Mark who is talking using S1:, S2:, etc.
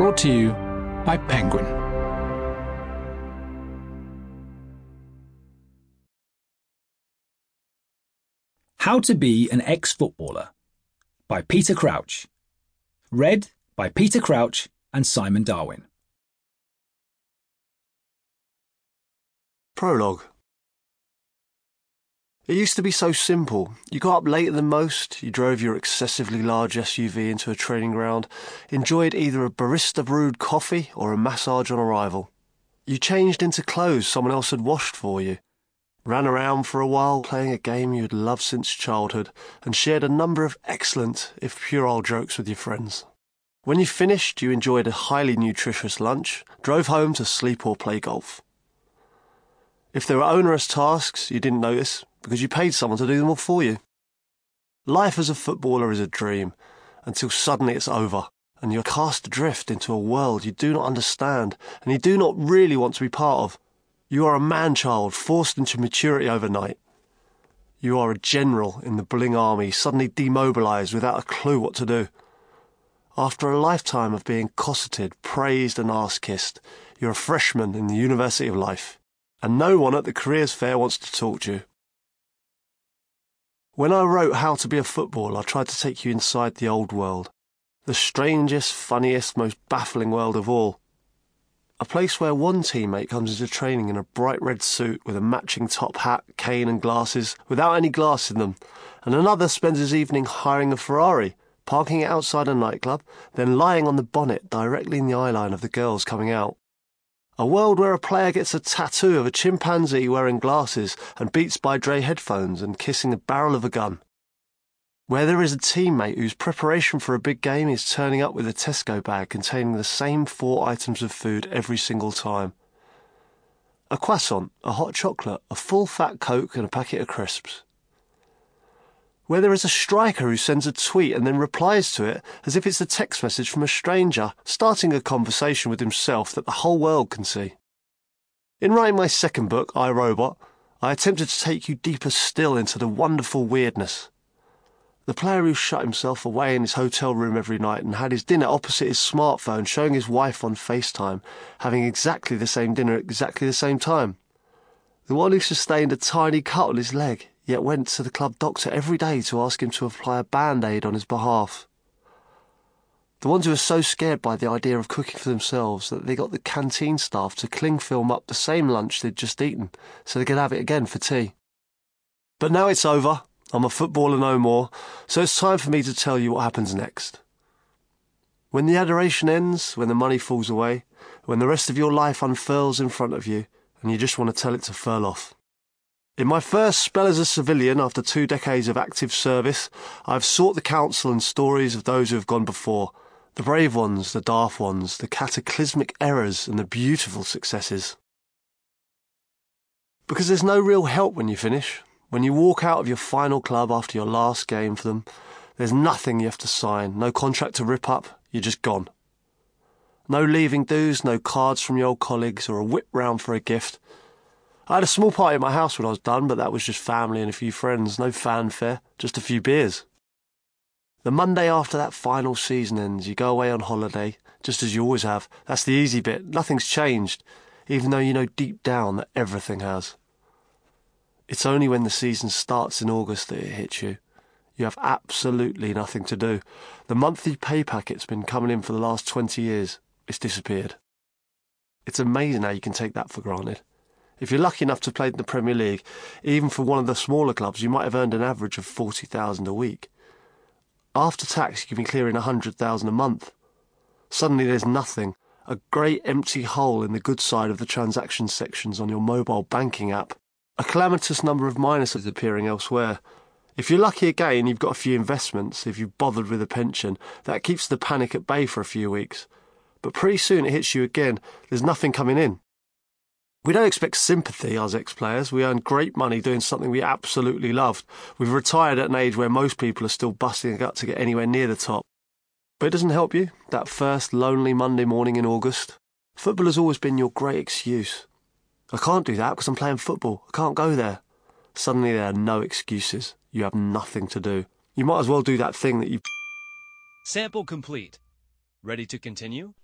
S1: Brought to you by Penguin.
S2: How to Be an Ex-Footballer by Peter Crouch. Read by Peter Crouch and Simon Darwin.
S3: Prologue. It used to be so simple. You got up later than most, you drove your excessively large SUV into a training ground, enjoyed either a barista-brewed coffee or a massage on arrival. You changed into clothes someone else had washed for you, ran around for a while playing a game you had loved since childhood, and shared a number of excellent, if puerile, jokes with your friends. When you finished, you enjoyed a highly nutritious lunch, drove home to sleep or play golf. If there were onerous tasks, you didn't notice, because you paid someone to do them all for you. Life as a footballer is a dream, until suddenly it's over, and you're cast adrift into a world you do not understand, and you do not really want to be part of. You are a man-child forced into maturity overnight. You are a general in the bullying army, suddenly demobilised without a clue what to do. After a lifetime of being cosseted, praised and arse-kissed, you're a freshman in the University of Life, and no one at the careers fair wants to talk to you. When I wrote How to Be a Footballer, I tried to take you inside the old world, the strangest, funniest, most baffling world of all. A place where one teammate comes into training in a bright red suit with a matching top hat, cane and glasses, without any glass in them, and another spends his evening hiring a Ferrari, parking it outside a nightclub, then lying on the bonnet directly in the eyeline of the girls coming out. A world where a player gets a tattoo of a chimpanzee wearing glasses and Beats by Dre headphones and kissing the barrel of a gun. Where there is a teammate whose preparation for a big game is turning up with a Tesco bag containing the same 4 items of food every single time. A croissant, a hot chocolate, a full fat Coke and a packet of crisps. Where there is a striker who sends a tweet and then replies to it as if it's a text message from a stranger, starting a conversation with himself that the whole world can see. In writing my second book, I, Robot, I attempted to take you deeper still into the wonderful weirdness. The player who shut himself away in his hotel room every night and had his dinner opposite his smartphone showing his wife on FaceTime, having exactly the same dinner at exactly the same time. The one who sustained a tiny cut on his leg, yet went to the club doctor every day to ask him to apply a Band-Aid on his behalf. The ones who were so scared by the idea of cooking for themselves that they got the canteen staff to cling film up the same lunch they'd just eaten so they could have it again for tea. But now it's over. I'm a footballer no more, so it's time for me to tell you what happens next. When the adoration ends, when the money falls away, when the rest of your life unfurls in front of you, and you just want to tell it to furl off. In my first spell as a civilian after 2 decades of active service, I have sought the counsel and stories of those who have gone before, the brave ones, the daft ones, the cataclysmic errors and the beautiful successes. Because there's no real help when you finish. When you walk out of your final club after your last game for them, there's nothing you have to sign, no contract to rip up, you're just gone. No leaving dues, no cards from your old colleagues or a whip round for a gift. I had a small party at my house when I was done, but that was just family and a few friends, no fanfare, just a few beers. The Monday after that final season ends, you go away on holiday, just as you always have. That's the easy bit, nothing's changed, even though you know deep down that everything has. It's only when the season starts in August that it hits you. You have absolutely nothing to do. The monthly pay packet's been coming in for the last 20 years. It's disappeared. It's amazing how you can take that for granted. If you're lucky enough to play in the Premier League, even for one of the smaller clubs, you might have earned an average of $40,000 a week. After tax, you can be clearing $100,000 a month. Suddenly there's nothing, a great empty hole in the good side of the transaction sections on your mobile banking app. A calamitous number of minuses appearing elsewhere. If you're lucky again, you've got a few investments. If you've bothered with a pension, that keeps the panic at bay for a few weeks. But pretty soon it hits you again. There's nothing coming in. We don't expect sympathy, us ex-players. We earn great money doing something we absolutely loved. We've retired at an age where most people are still busting a gut to get anywhere near the top. But it doesn't help you, that first lonely Monday morning in August. Football has always been your great excuse. I can't do that because I'm playing football. I can't go there. Suddenly there are no excuses. You have nothing to do. You might as well do that thing that you...
S4: Sample complete. Ready to continue?